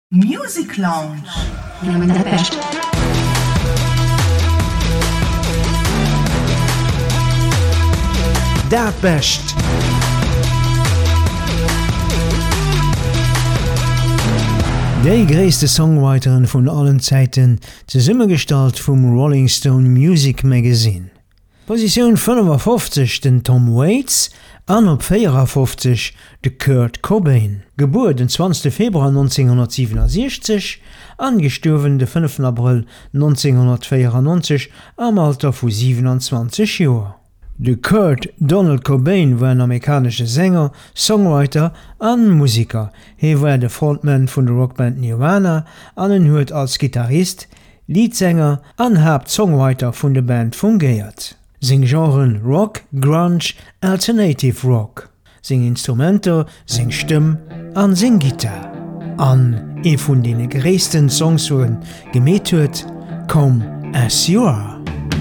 Music Lounge. Dat best. Déi gréisste Songwriteren vun allen Zäiten ze Summegestalt vum Rolling Stone Music Magazine. Position 55 den Tom Waits, an op 54 de Kurt Cobain. Geburt den 20. Februar 1967, angestorven de 5. April 1994 am Alter vu 27 Joer. De Kurt Donald Cobain war ein amerikanischer Sänger, Songwriter an Musiker. He war der Frontman vun der Rockband Nirvana an huet als Gitarrist, Leadsänger an Hauptsongwriter vun der Band fungiert. Sing Genren Rock, Grunge, Alternative Rock. Sing Instrumenter, sing Stimm an sing Gitarre. An vun dene gréissten Songs wurden gemet huet, Come As You Are.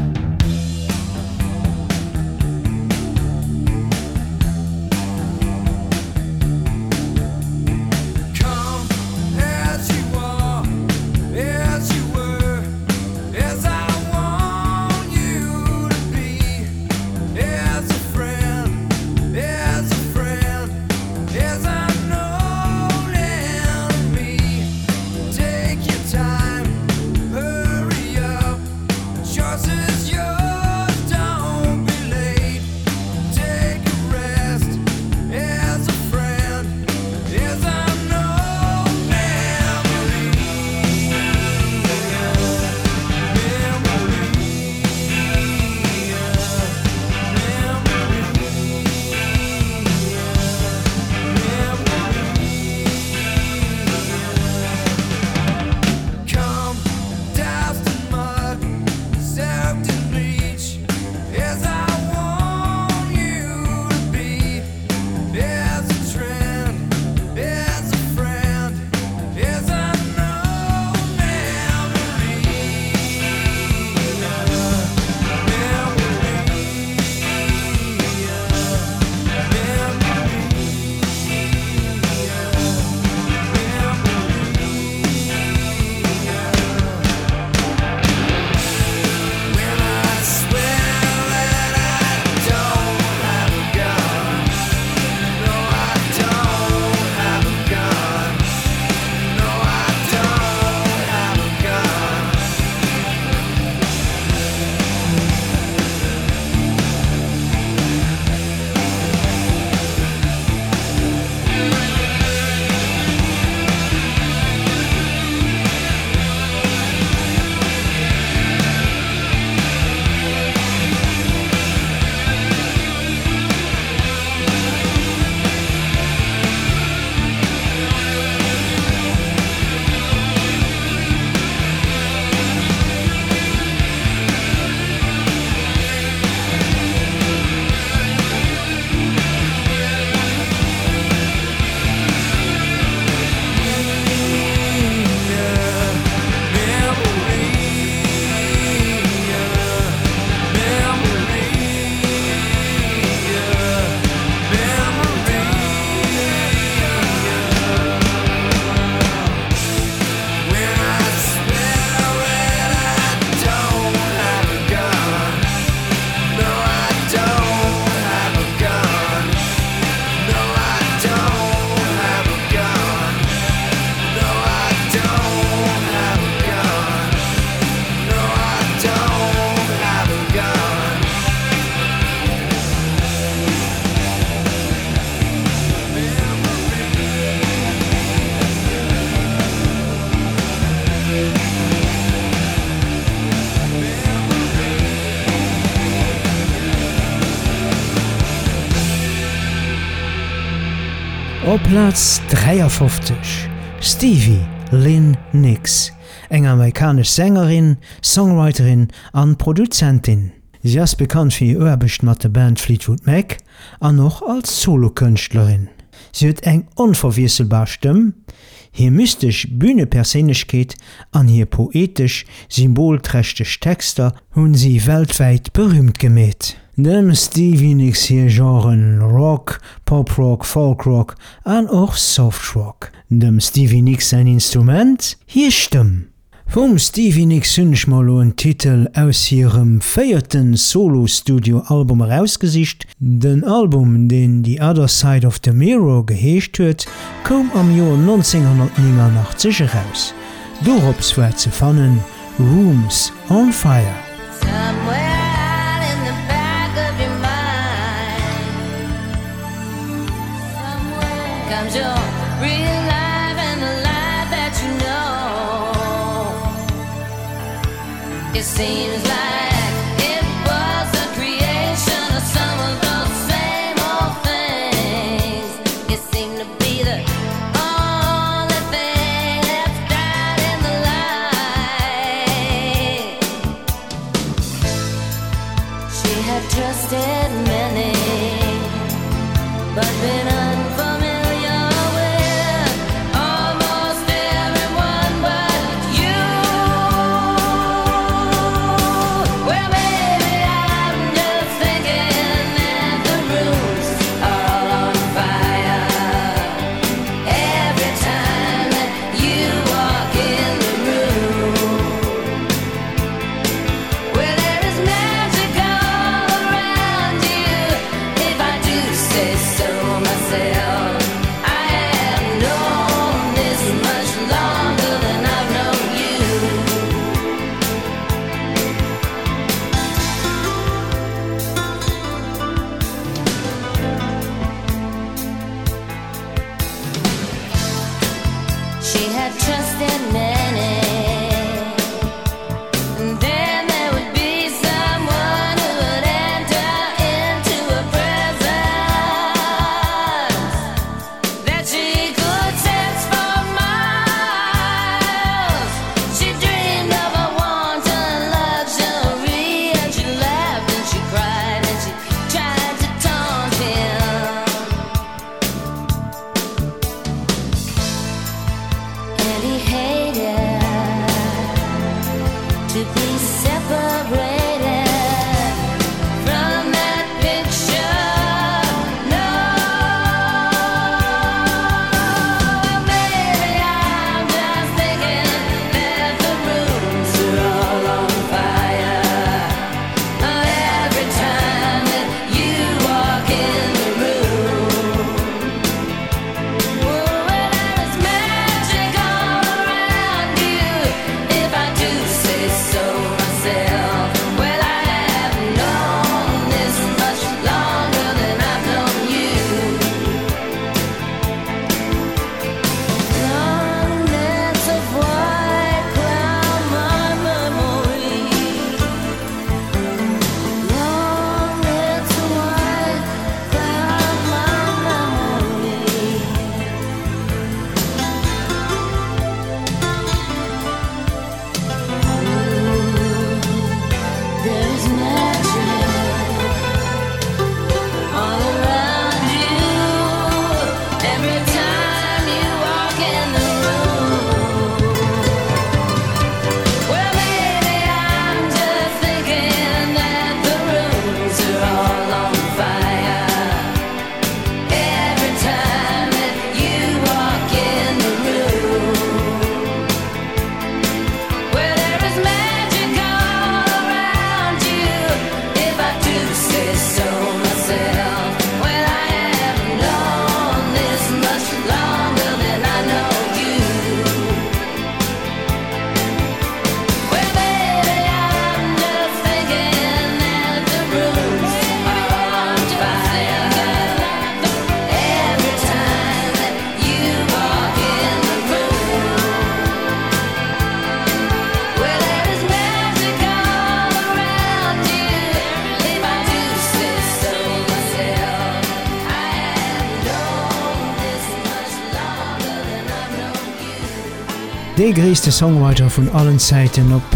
Op Platz 53 Stevie Lynn Nicks, eng amerikasch Sängerin, Songwriterin an Produzentin. Sie ist bekannt fir ihr Arbecht mat der Band Fleetwood Mac an noch als Solokünstlerin. Sie huet eng unverwieselbar Stimme, hier mystisch Bühnepersönlichkeit an hier poetisch, symbolträchtig Texter hunn sie weltweit berühmt gemäht. Dem Stevie Nicks hier Genren Rock, Pop-Rock, Folk-Rock an auch Soft-Rock. dem Stevie Nicks sein Instrument, hier Stimm. Vom Stevie Nicks hunnech mal en Titel aus hirem 4. Solo-Studio-Album herausgesicht. Den Album, den die Other Side of the Mirror geheescht huet, kom am Joer 1989 heraus. Dorops war ze fannen Rooms on Fire. Comes your real life and the life that you know. It seems like it was a creation of some of those same old things. It seemed to be the only thing that's died in the light. She had trusted many, but been unfamiliar. De gréste Songwriter vun allen Zeiten op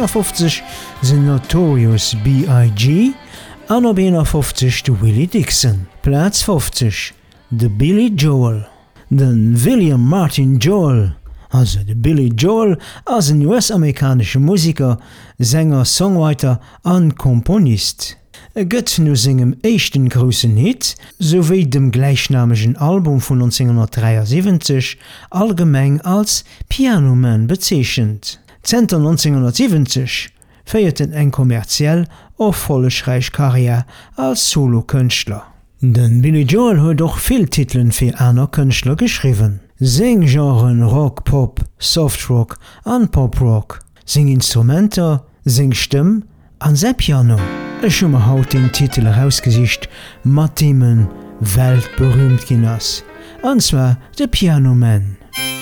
52 sind Notorious B.I.G. an op 51 de Willie Dixon. Platz 50 de Billy Joel. Den William Martin Joel, also de Billy Joel ass een US-amerikanische Musiker, Sänger, Songwriter an Komponist. gëtt no singem échten grossen Hit, sowéi dem gleichnamigen Album vun 1973 allgemeng als Pianoman bezeechent. Zter 1970 féierten eng kommerziell erfollegreich Karriere als Solokënchtler. Den Billy Joel huet doch vill Titeln fir aner Kënchtler geschriwen. Seng Genren Rock, Pop, Softrock an Poprock, sing Instrumenter, sing Stimm an se Piano. Ech hummer haut den Titel herausgesicht mat Themen weltberühmt ginn ass, anzwer de Pianoman.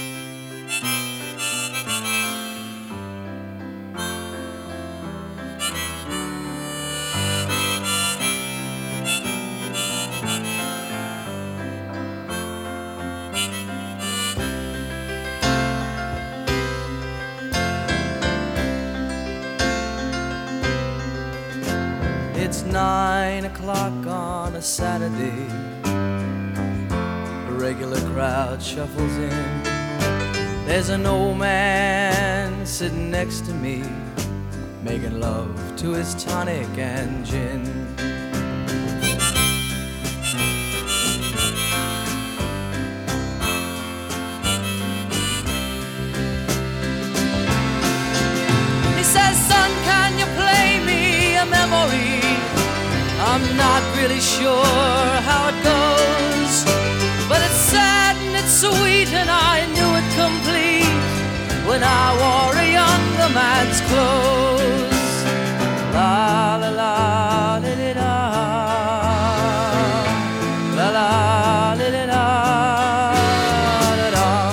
It's 9 o'clock on a Saturday. A regular crowd shuffles in. There's an old man sitting next to me, making love to his tonic and gin. He says, "Son, can you play me a memory? I'm not really sure how it goes, but it's sad and it's sweet and I knew it complete when I wore a younger man's clothes." La la la la la la la la la la la.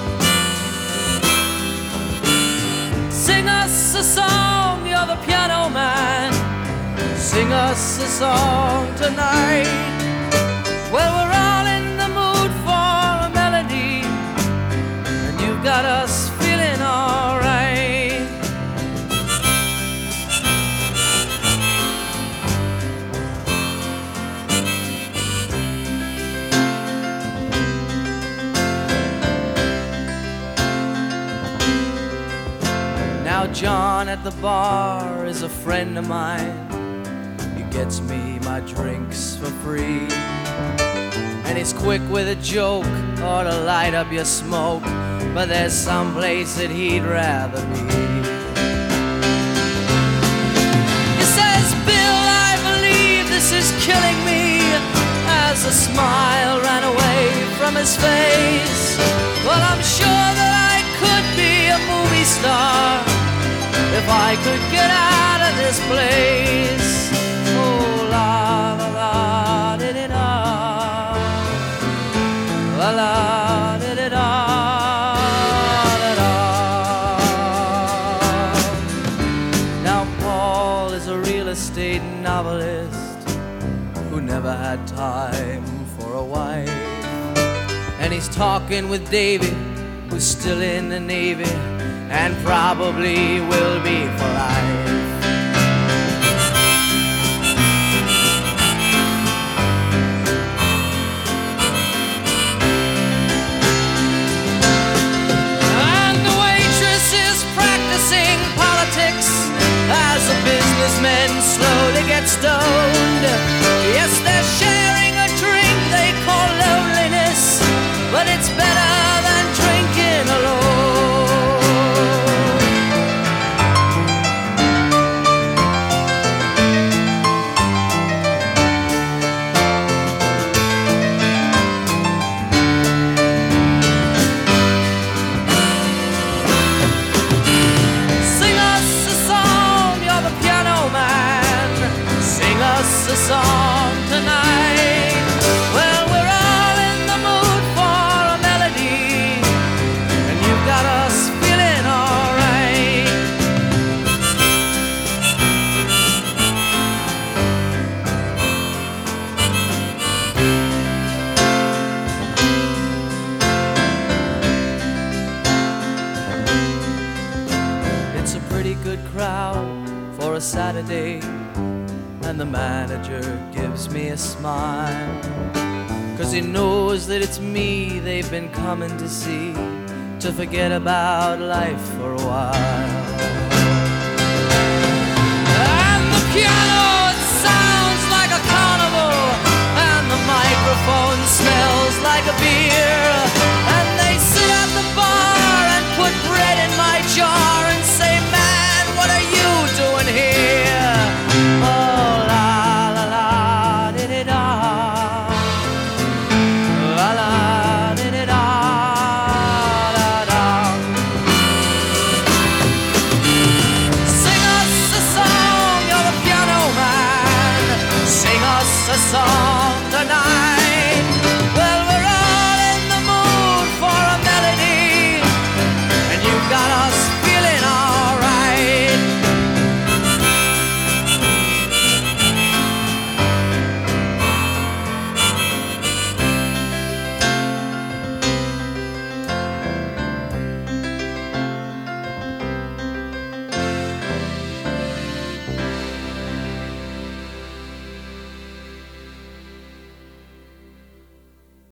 Sing us a song, you're the piano man. Sing us a song tonight. Well, we're all in the mood for a melody, and you've got us feeling all right. Now John at the bar is a friend of mine. Gets me my drinks for free, and he's quick with a joke or to light up your smoke, but there's some place that he'd rather be. He says, "Bill, I believe this is killing me," as a smile ran away from his face. Well, I'm sure that I could be a movie star if I could get out of this place. Oh, la la la da da da, la la da da da da da. Now Paul is a real estate novelist who never had time for a wife, and he's talking with David, who's still in the Navy and probably will be for life. As the businessmen slowly get stoned, yes, they're sharing a drink they call loneliness, but it's better than drinking alone. A song tonight. Well, we're all in the mood for a melody, and you've got us feeling all right. It's a pretty good crowd for a Saturday, and the manager gives me a smile, 'cause he knows that it's me they've been coming to see, to forget about life for a while. And the piano sounds microphone smells like a beer.